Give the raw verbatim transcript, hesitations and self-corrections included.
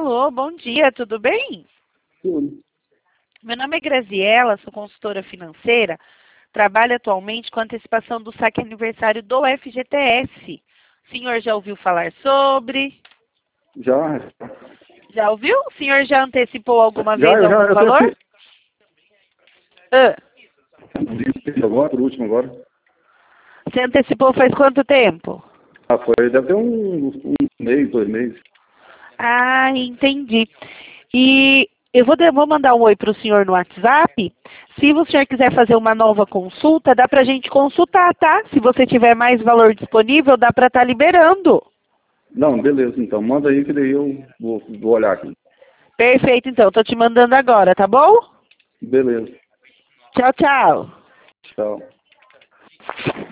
Alô, bom dia, tudo bem? Tudo. Meu nome é Graziela, sou consultora financeira, trabalho atualmente com antecipação do saque aniversário do F G T S. O senhor já ouviu falar sobre? Já, Já ouviu? O senhor já antecipou alguma já, vez eu já, algum eu valor? tenho Ah, esse agora, por último agora. você antecipou faz quanto tempo? Ah, foi, deve ter um, um mês, dois meses. Ah, entendi. E eu vou, de- vou mandar um oi para o senhor no WhatsApp. Se o senhor quiser fazer uma nova consulta, dá para a gente consultar, tá? Se você tiver mais valor disponível, dá para estar liberando. Não, beleza, então, manda aí que daí eu vou, vou olhar aqui. Perfeito, então. Estou te mandando agora, tá bom? Beleza, Tchau, tchau. tchau.